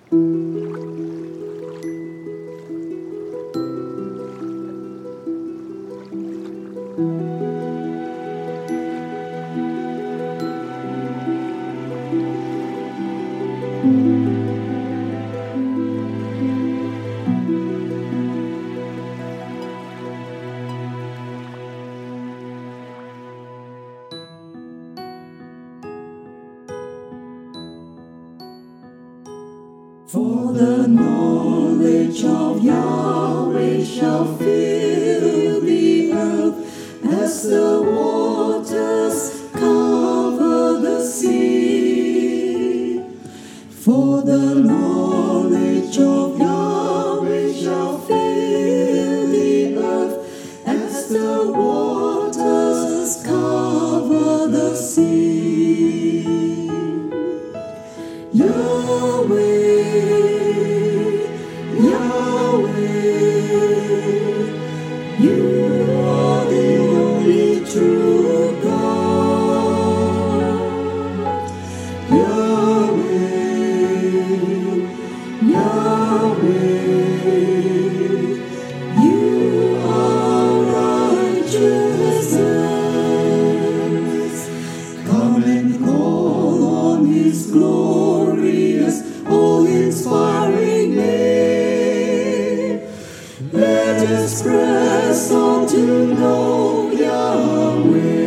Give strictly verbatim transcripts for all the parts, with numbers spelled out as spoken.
For the knowledge of Yahweh shall fill the earth as the waters cover the sea. For the knowledge of Yahweh shall fill the earth as the waters cover the sea. Yahweh, you are the only true God. Yahweh, Yahweh, you are righteousness. Come and call on His glorious, all-inspiring name. Let us press on to know Yahweh.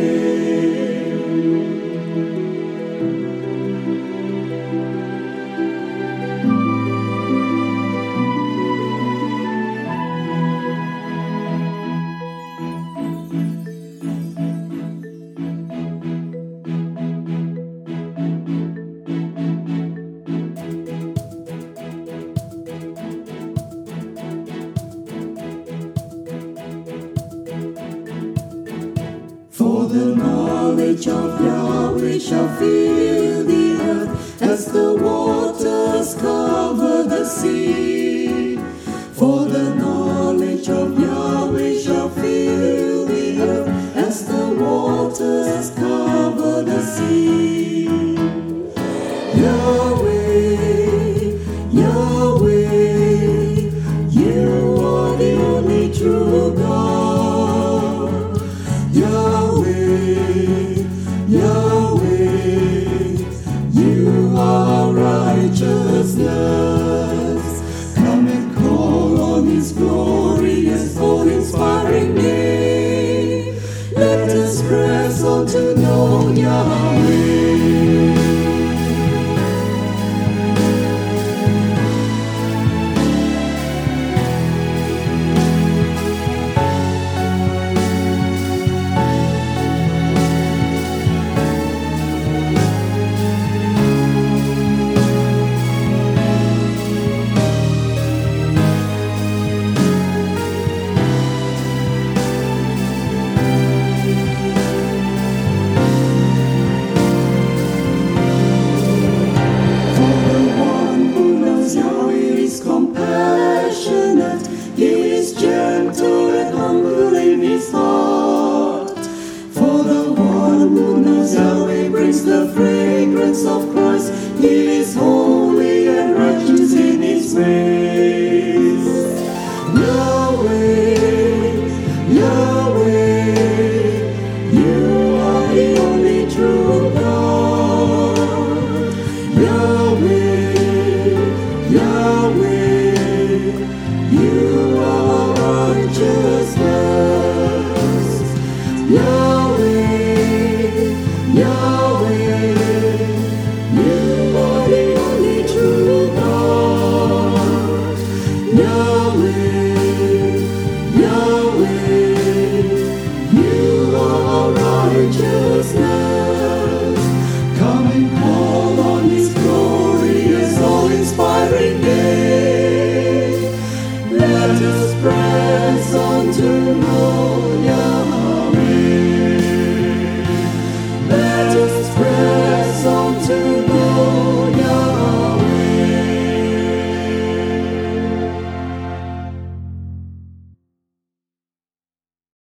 For the knowledge of Yahweh shall fill the earth as the waters cover the sea. For the knowledge of Yahweh shall fill the earth as the waters cover the sea. Yahweh, Yahweh, you are the only true God. Yahweh, Yahweh, you are righteousness. Come and call on His glorious, all-inspiring name. Let us press on to know Yahweh. Yahweh brings the fragrance of Christ.